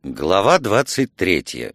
Глава 23.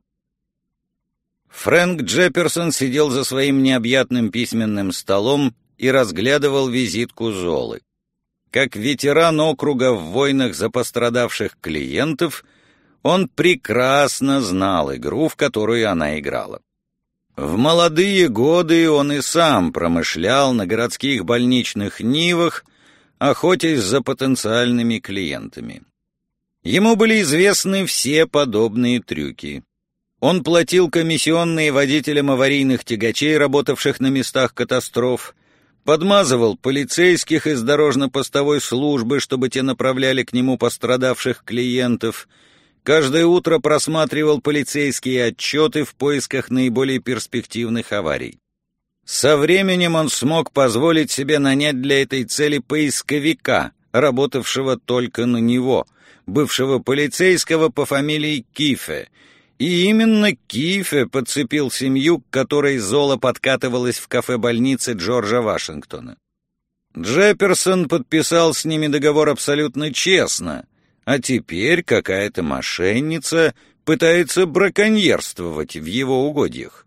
Фрэнк Джефферсон сидел за своим необъятным письменным столом и разглядывал визитку Золы. Как ветеран округа в войнах за пострадавших клиентов, он прекрасно знал игру, в которую она играла. В молодые годы он и сам промышлял на городских больничных нивах, охотясь за потенциальными клиентами. Ему были известны все подобные трюки. Он платил комиссионные водителям аварийных тягачей, работавших на местах катастроф, подмазывал полицейских из дорожно-постовой службы, чтобы те направляли к нему пострадавших клиентов, каждое утро просматривал полицейские отчеты в поисках наиболее перспективных аварий. Со временем он смог позволить себе нанять для этой цели поисковика, работавшего только на него, бывшего полицейского по фамилии Кифе, и именно Кифе подцепил семью, к которой Зола подкатывалась в кафе больницы Джорджа Вашингтона. Джефферсон подписал с ними договор абсолютно честно, а теперь какая-то мошенница пытается браконьерствовать в его угодьях.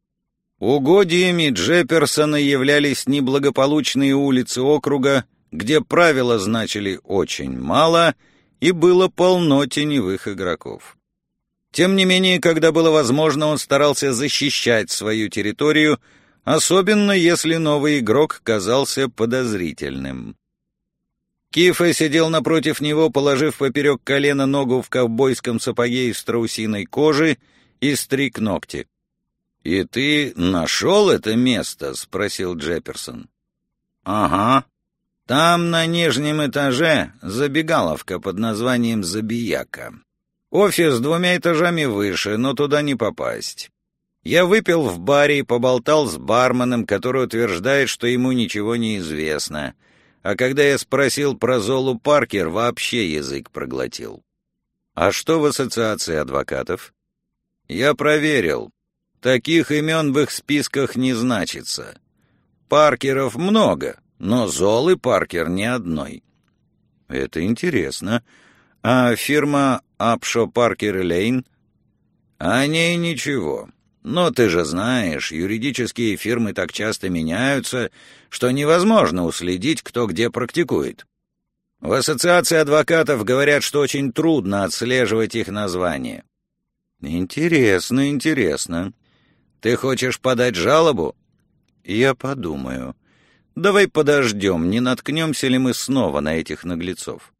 Угодьями Джефферсона являлись неблагополучные улицы округа, где правила значили очень мало и было полно теневых игроков. Тем не менее, когда было возможно, он старался защищать свою территорию, особенно если новый игрок казался подозрительным. Кифе сидел напротив него, положив поперек колена ногу в ковбойском сапоге из страусиной кожи, и стриг ногти. «И ты нашел это место?» — спросил Джефферсон. «Ага. Там на нижнем этаже забегаловка под названием «Забияка». Офис 2 этажами выше, но туда не попасть. Я выпил в баре и поболтал с барменом, который утверждает, что ему ничего не известно. А когда я спросил про Золу Паркер, вообще язык проглотил. А что в ассоциации адвокатов? Я проверил. Таких имен в их списках не значится. Паркеров много, но Золы Паркер ни одной. Это интересно. А фирма Апшо Паркер и Лейн? О ней ничего. Но ты же знаешь, юридические фирмы так часто меняются, что невозможно уследить, кто где практикует. В ассоциации адвокатов говорят, что очень трудно отслеживать их название. Интересно, интересно. Ты хочешь подать жалобу? Я подумаю. Давай подождем, не наткнемся ли мы снова на этих наглецов.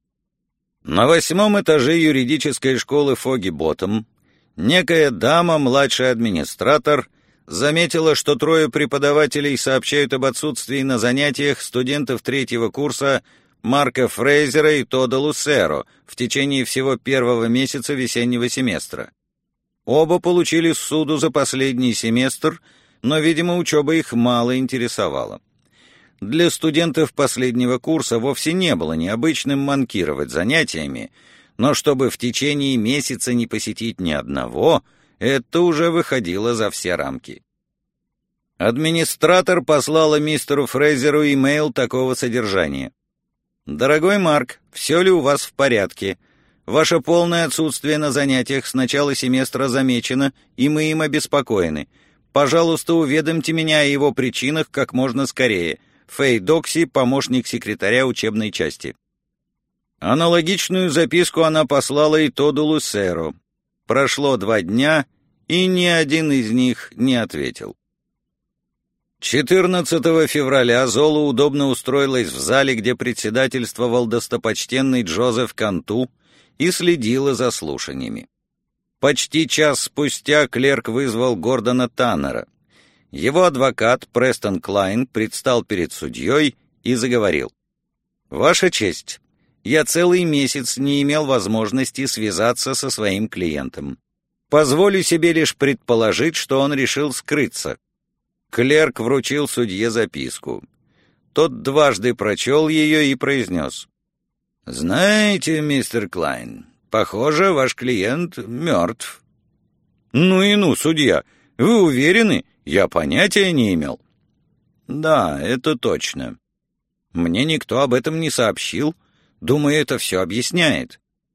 На 8 этаже юридической школы Фоги Боттом некая дама, младший администратор, заметила, что 3 преподавателей сообщают об отсутствии на занятиях студентов 3-го курса Марка Фрейзера и Тодда Лусеро в течение всего 1-го месяца весеннего семестра. Оба получили ссуду за последний семестр, но, видимо, учеба их мало интересовала. Для студентов последнего курса вовсе не было необычным манкировать занятиями, но чтобы в течение месяца не посетить ни одного, это уже выходило за все рамки. Администратор послала мистеру Фрейзеру имейл такого содержания. «Дорогой Марк, все ли у вас в порядке? Ваше полное отсутствие на занятиях с начала семестра замечено, и мы им обеспокоены. Пожалуйста, уведомьте меня о его причинах как можно скорее. Фэй Докси, помощник секретаря учебной части». Аналогичную записку она послала и Тодду Лусеро. Прошло 2 дня, и ни один из них не ответил. 14 февраля Зола удобно устроилась в зале, где председательствовал достопочтенный Джозеф Канту, и следила за слушаниями. Почти час спустя клерк вызвал Гордона Таннера. Его адвокат Престон Клайн предстал перед судьей и заговорил. «Ваша честь, я целый месяц не имел возможности связаться со своим клиентом. Позволю себе лишь предположить, что он решил скрыться». Клерк вручил судье записку. Тот дважды прочел ее и произнес. «Знаете, мистер Клайн, похоже, ваш клиент мертв». «Ну и ну, судья, вы уверены? Я понятия не имел». «Да, это точно. Мне никто об этом не сообщил. Думаю, это все объясняет».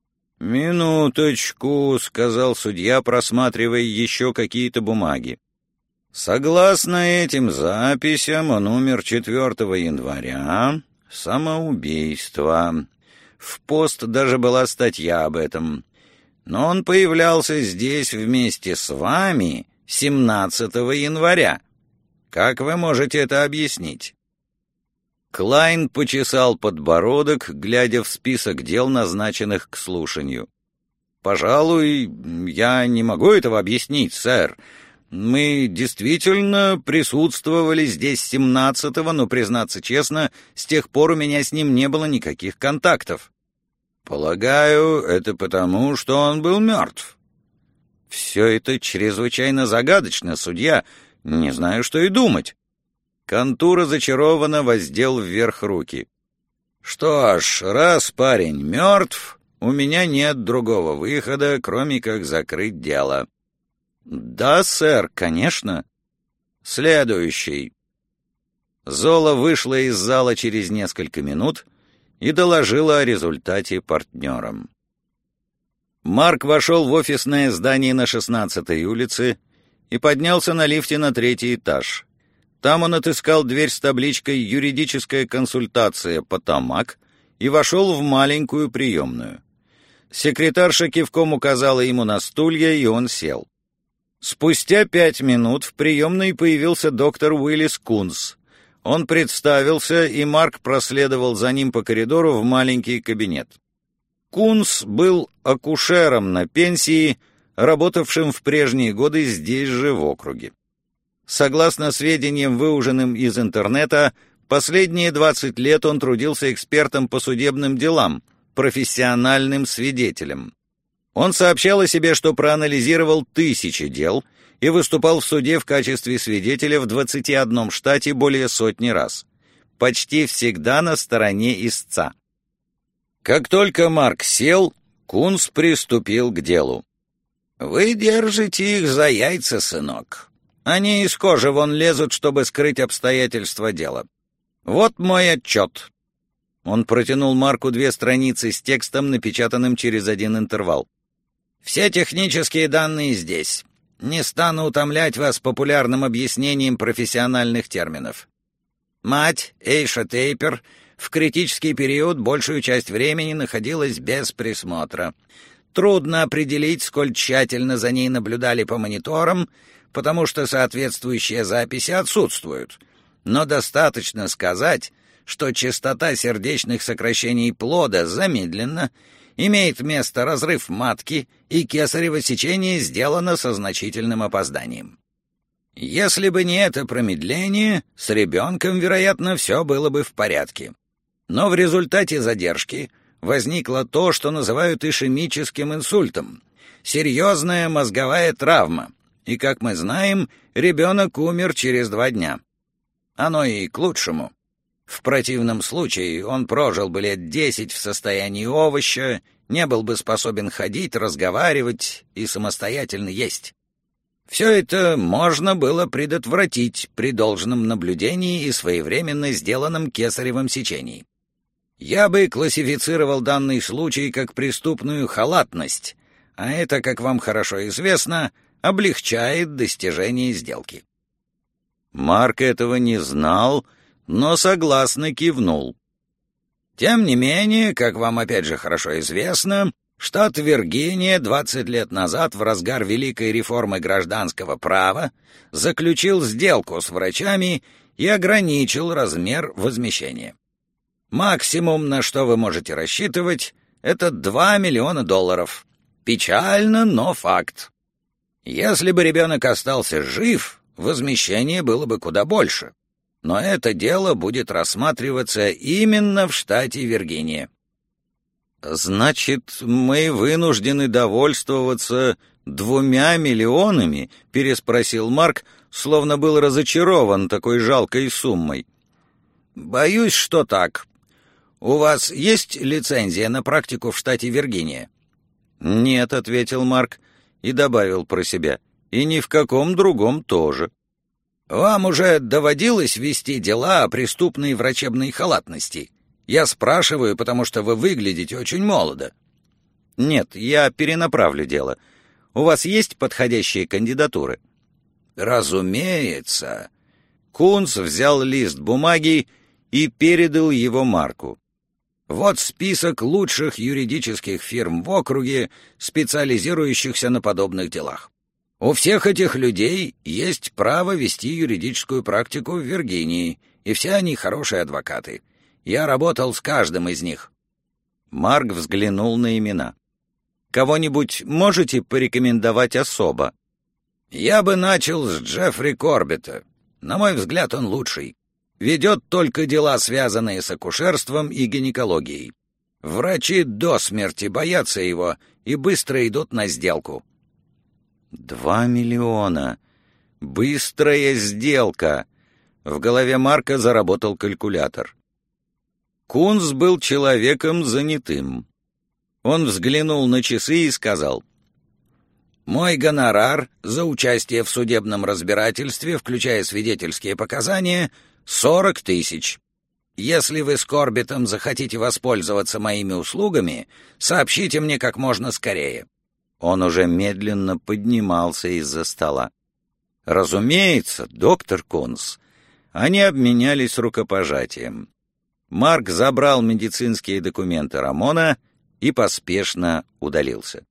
«Минуточку», — сказал судья, просматривая еще какие-то бумаги. «Согласно этим записям, он умер 4 января. Самоубийство. В пост даже была статья об этом. Но он появлялся здесь вместе с вами 17 января. Как вы можете это объяснить?» Клайн почесал подбородок, глядя в список дел, назначенных к слушанию. «Пожалуй, я не могу этого объяснить, сэр. Мы действительно присутствовали здесь 17-го, но, признаться честно, с тех пор у меня с ним не было никаких контактов. Полагаю, это потому, что он был мертв». «Все это чрезвычайно загадочно, судья. Не знаю, что и думать». Контура зачарованно воздел вверх руки. «Что ж, раз парень мертв, у меня нет другого выхода, кроме как закрыть дело». «Да, сэр, конечно». «Следующий». Зола вышла из зала через несколько минут и доложила о результате партнерам. Марк вошел в офисное здание на 16-й улице и поднялся на лифте на 3-й этаж. Там он отыскал дверь с табличкой «Юридическая консультация Потомак» и вошел в маленькую приемную. Секретарша кивком указала ему на стулья, и он сел. Спустя 5 минут в приемной появился доктор Уиллис Кунс. Он представился, и Марк проследовал за ним по коридору в маленький кабинет. Кунс был акушером на пенсии, работавшим в прежние годы здесь же, в округе. Согласно сведениям, выуженным из интернета, последние 20 лет он трудился экспертом по судебным делам, профессиональным свидетелем. Он сообщал о себе, что проанализировал 1000 дел и выступал в суде в качестве свидетеля в 21 штате более сотни раз. Почти всегда на стороне истца. Как только Марк сел, Кунс приступил к делу. «Вы держите их за яйца, сынок. Они из кожи вон лезут, чтобы скрыть обстоятельства дела. Вот мой отчет». Он протянул Марку 2 страницы с текстом, напечатанным через 1 интервал. «Все технические данные здесь. Не стану утомлять вас популярным объяснением профессиональных терминов. Мать, Эйша Тейпер, в критический период большую часть времени находилась без присмотра. Трудно определить, сколь тщательно за ней наблюдали по мониторам, потому что соответствующие записи отсутствуют. Но достаточно сказать, что частота сердечных сокращений плода замедлена, имеет место разрыв матки, и кесарево сечение сделано со значительным опозданием. Если бы не это промедление, с ребенком, вероятно, все было бы в порядке. Но в результате задержки возникло то, что называют ишемическим инсультом, серьезная мозговая травма, и, как мы знаем, ребенок умер через 2 дня. Оно и к лучшему. В противном случае он прожил бы лет 10 в состоянии овоща, не был бы способен ходить, разговаривать и самостоятельно есть. Все это можно было предотвратить при должном наблюдении и своевременно сделанном кесаревом сечении. Я бы классифицировал данный случай как преступную халатность, а это, как вам хорошо известно, облегчает достижение сделки». Марк этого не знал, но согласно кивнул. Тем не менее, как вам опять же хорошо известно, штат Виргиния 20 лет назад в разгар Великой реформы гражданского права заключил сделку с врачами и ограничил размер возмещения. Максимум, на что вы можете рассчитывать, это $2 миллиона. Печально, но факт. Если бы ребенок остался жив, возмещение было бы куда больше. Но это дело будет рассматриваться именно в штате Виргиния. «Значит, мы вынуждены довольствоваться 2 миллионами?» — переспросил Марк, словно был разочарован такой жалкой суммой. «Боюсь, что так. У вас есть лицензия на практику в штате Виргиния?» «Нет», — ответил Марк и добавил про себя, «и ни в каком другом тоже». «Вам уже доводилось вести дела о преступной врачебной халатности? Я спрашиваю, потому что вы выглядите очень молодо». Нет, я перенаправлю дело. У вас есть подходящие кандидатуры? Разумеется. Кунц взял лист бумаги и передал его Марку. Вот список лучших юридических фирм в округе, специализирующихся на подобных делах. У всех этих людей есть право вести юридическую практику в Виргинии, и все они хорошие адвокаты. Я работал с каждым из них. Марк взглянул на имена. Кого-нибудь можете порекомендовать особо? Я бы начал с Джеффри Корбетта. На мой взгляд, он лучший. Ведет только дела, связанные с акушерством и гинекологией. Врачи до смерти боятся его и быстро идут на сделку. 2 миллиона. Быстрая сделка. В голове Марка заработал калькулятор. Кунц был человеком занятым. Он взглянул на часы и сказал: «Мой гонорар за участие в судебном разбирательстве, включая свидетельские показания, 40 тысяч. Если вы с Корбеттом захотите воспользоваться моими услугами, сообщите мне как можно скорее». Он уже медленно поднимался из-за стола. «Разумеется, доктор Кунц». Они обменялись рукопожатием. Марк забрал медицинские документы Рамона и поспешно удалился.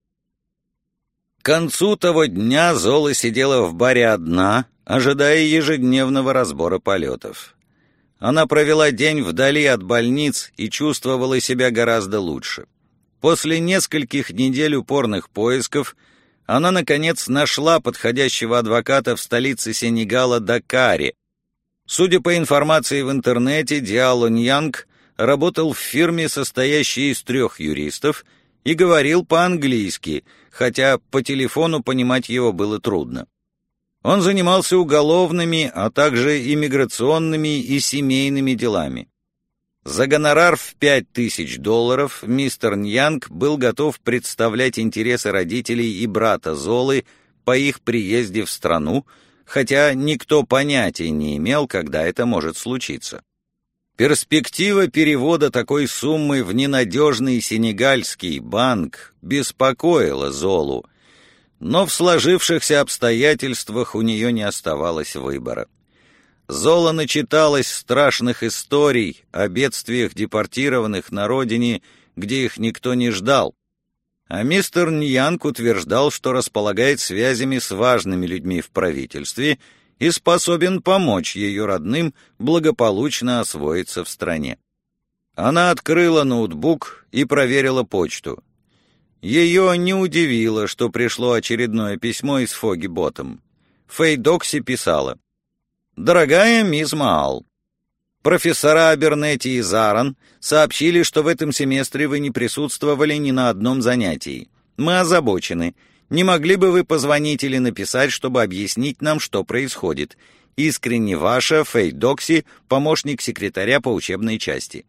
К концу того дня Зола сидела в баре одна, ожидая ежедневного разбора полетов. Она провела день вдали от больниц и чувствовала себя гораздо лучше. После нескольких недель упорных поисков она, наконец, нашла подходящего адвоката в столице Сенегала Дакаре. Судя по информации в интернете, Диало Ньянг работал в фирме, состоящей из 3 юристов, и говорил по-английски, хотя по телефону понимать его было трудно. Он занимался уголовными, а также иммиграционными и семейными делами. За гонорар в $5000 мистер Ньянг был готов представлять интересы родителей и брата Золы по их приезде в страну, хотя никто понятия не имел, когда это может случиться. Перспектива перевода такой суммы в ненадежный сенегальский банк беспокоила Золу, но в сложившихся обстоятельствах у нее не оставалось выбора. Зола начиталась страшных историй о бедствиях депортированных на родине, где их никто не ждал, а мистер Ньянг утверждал, что располагает связями с важными людьми в правительстве и способен помочь ее родным благополучно освоиться в стране. Она открыла ноутбук и проверила почту. Ее не удивило, что пришло очередное письмо из Фоги Ботом. Фэй Докси писала: «Дорогая мисс Маал, профессора Абернетти и Заран сообщили, что в этом семестре вы не присутствовали ни на одном занятии. Мы озабочены. Не могли бы вы позвонить или написать, чтобы объяснить нам, что происходит? Искренне ваша Фэй Докси, помощник секретаря по учебной части».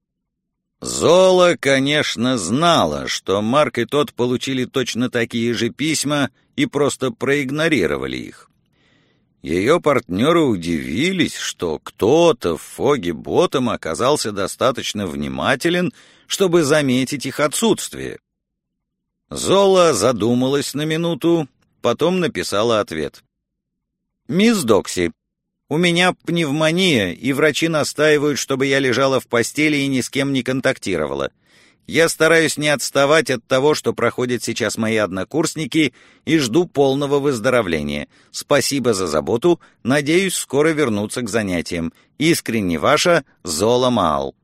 Зола, конечно, знала, что Марк и тот получили точно такие же письма и просто проигнорировали их. Ее партнеры удивились, что кто-то в Фоге Ботом оказался достаточно внимателен, чтобы заметить их отсутствие. Зола задумалась на минуту, потом написала ответ. «Мисс Докси, у меня пневмония, и врачи настаивают, чтобы я лежала в постели и ни с кем не контактировала. Я стараюсь не отставать от того, что проходят сейчас мои однокурсники, и жду полного выздоровления. Спасибо за заботу, надеюсь скоро вернуться к занятиям. Искренне ваша Зола Маал».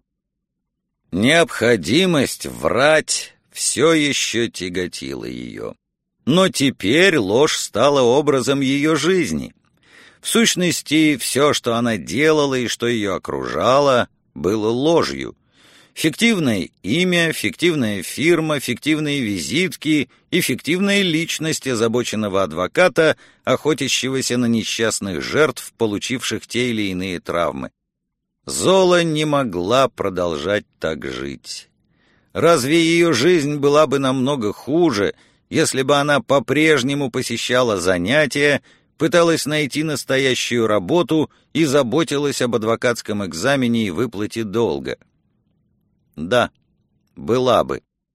Необходимость врать все еще тяготила ее. Но теперь ложь стала образом ее жизни. В сущности, все, что она делала и что ее окружало, было ложью. Фиктивное имя, фиктивная фирма, фиктивные визитки и фиктивная личность озабоченного адвоката, охотящегося на несчастных жертв, получивших те или иные травмы. Зола не могла продолжать так жить. Разве ее жизнь была бы намного хуже, если бы она по-прежнему посещала занятия, пыталась найти настоящую работу и заботилась об адвокатском экзамене и выплате долга? Да, была бы.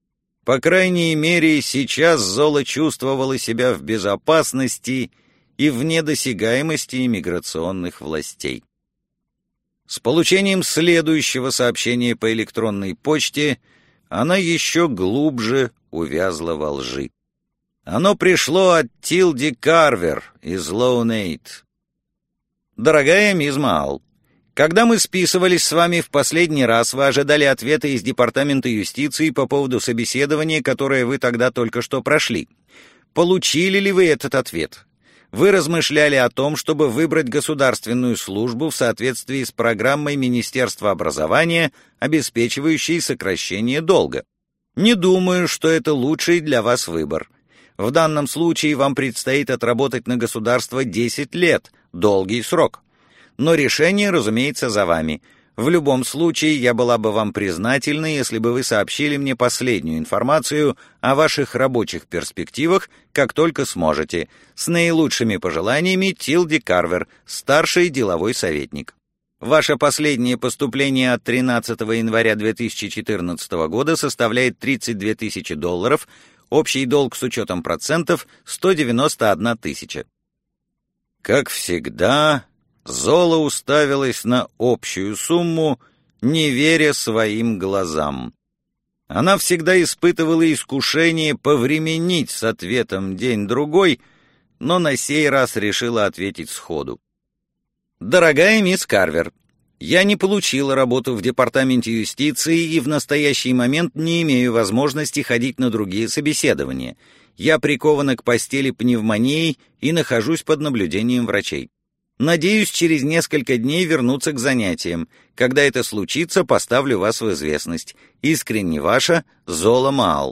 По крайней мере, сейчас Зола чувствовала себя в безопасности и вне досягаемости иммиграционных властей. С получением следующего сообщения по электронной почте она еще глубже увязла во лжи. Оно пришло от Тилди Карвер из Лоунейт. «Дорогая мисс Маал, когда мы списывались с вами в последний раз, вы ожидали ответа из Департамента юстиции по поводу собеседования, которое вы тогда только что прошли. Получили ли вы этот ответ? Вы размышляли о том, чтобы выбрать государственную службу в соответствии с программой Министерства образования, обеспечивающей сокращение долга. Не думаю, что это лучший для вас выбор. В данном случае вам предстоит отработать на государство 10 лет, долгий срок. Но решение, разумеется, за вами. В любом случае, я была бы вам признательна, если бы вы сообщили мне последнюю информацию о ваших рабочих перспективах, как только сможете. С наилучшими пожеланиями, Тилди Карвер, старший деловой советник. Ваше последнее поступление от 13 января 2014 года составляет $32 тысячи, общий долг с учетом процентов 191 тысяча. Как всегда, Зола уставилась на общую сумму, не веря своим глазам. Она всегда испытывала искушение повременить с ответом день-другой, но на сей раз решила ответить сходу. «Дорогая мисс Карвер, я не получила работу в Департаменте юстиции и в настоящий момент не имею возможности ходить на другие собеседования. Я прикована к постели пневмонией и нахожусь под наблюдением врачей. Надеюсь, через несколько дней вернуться к занятиям. Когда это случится, поставлю вас в известность. Искренне ваша, Зола Маал».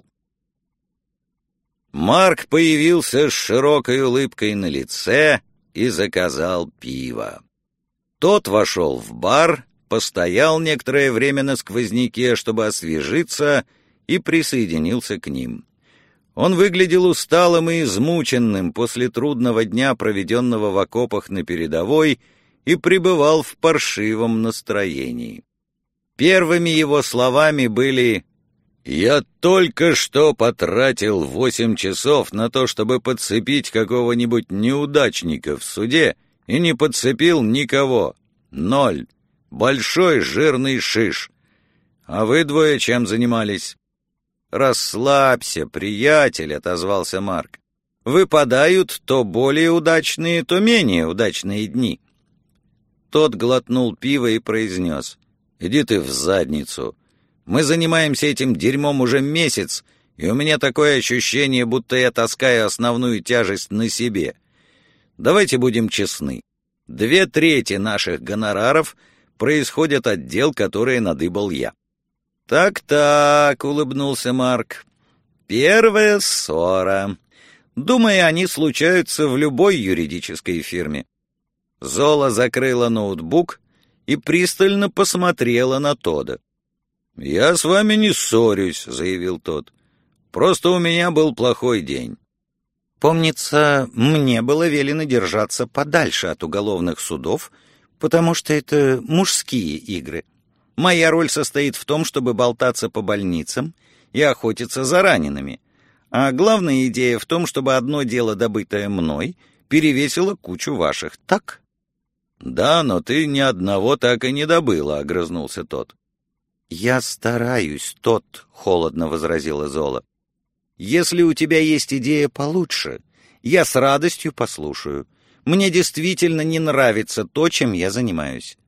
Марк появился с широкой улыбкой на лице и заказал пиво. Тот вошел в бар, постоял некоторое время на сквозняке, чтобы освежиться, и присоединился к ним. Он выглядел усталым и измученным после трудного дня, проведенного в окопах на передовой, и пребывал в паршивом настроении. Первыми его словами были: «Я только что потратил 8 часов на то, чтобы подцепить какого-нибудь неудачника в суде, и не подцепил никого. 0. Большой жирный шиш. А вы двое чем занимались?» «Расслабься, приятель», — отозвался Марк. «Выпадают то более удачные, то менее удачные дни». Тот глотнул пиво и произнес: «Иди ты в задницу. Мы занимаемся этим дерьмом уже месяц, и у меня такое ощущение, будто я таскаю основную тяжесть на себе. Давайте будем честны. 2/3 наших гонораров происходят от дел, которые надыбал я». «Так-так», — улыбнулся Марк. «Первая ссора. Думаю, они случаются в любой юридической фирме». Зола закрыла ноутбук и пристально посмотрела на Тодда. «Я с вами не ссорюсь», — заявил тот. «Просто у меня был плохой день». «Помнится, мне было велено держаться подальше от уголовных судов, потому что это мужские игры. Моя роль состоит в том, чтобы болтаться по больницам и охотиться за ранеными. А главная идея в том, чтобы одно дело, добытое мной, перевесило кучу ваших, так?» «Да, но ты ни одного так и не добыла», — огрызнулся тот. «Я стараюсь, тот», — холодно возразила Зола. «Если у тебя есть идея получше, я с радостью послушаю. Мне действительно не нравится то, чем я занимаюсь».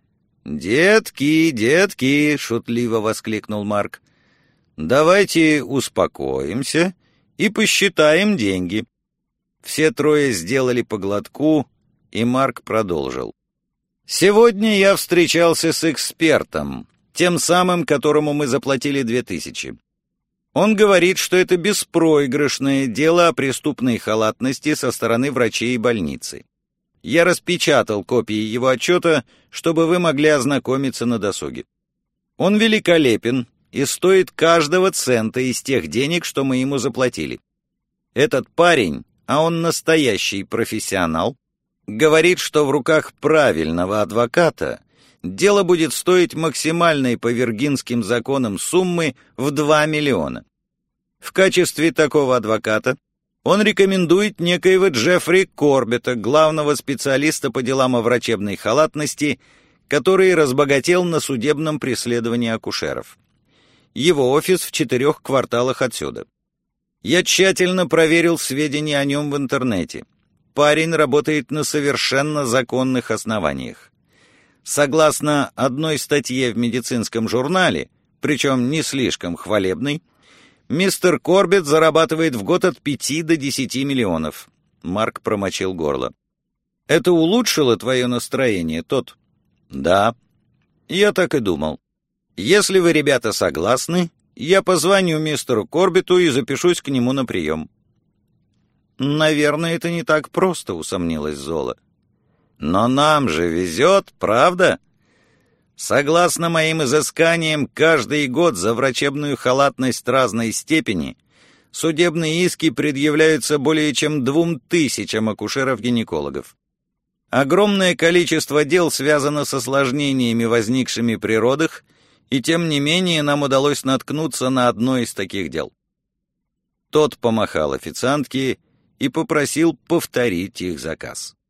«Детки, детки!» — шутливо воскликнул Марк. «Давайте успокоимся и посчитаем деньги». Все трое сделали по глотку, и Марк продолжил. «Сегодня я встречался с экспертом, тем самым, которому мы заплатили 2000. Он говорит, что это беспроигрышное дело о преступной халатности со стороны врачей и больницы. Я распечатал копии его отчета, чтобы вы могли ознакомиться на досуге. Он великолепен и стоит каждого цента из тех денег, что мы ему заплатили. Этот парень, а он настоящий профессионал, говорит, что в руках правильного адвоката дело будет стоить максимальной по виргинским законам суммы в 2 миллиона. В качестве такого адвоката он рекомендует некоего Джеффри Корбетта, главного специалиста по делам о врачебной халатности, который разбогател на судебном преследовании акушеров. Его офис в 4 кварталах отсюда. Я тщательно проверил сведения о нем в интернете. Парень работает на совершенно законных основаниях. Согласно одной статье в медицинском журнале, причем не слишком хвалебной, мистер Корбетт зарабатывает в год от 5 до 10 миллионов. Марк промочил горло. Это улучшило твое настроение, Тодд? Да. Я так и думал. Если вы, ребята, согласны, я позвоню мистеру Корбетту и запишусь к нему на прием. Наверное, это не так просто, усомнилась Зола. Но нам же везет, правда? Согласно моим изысканиям, каждый год за врачебную халатность разной степени судебные иски предъявляются более чем 2000 акушеров-гинекологов. Огромное количество дел связано с осложнениями, возникшими при родах, и тем не менее нам удалось наткнуться на одно из таких дел. Тот помахал официантке и попросил повторить их заказ.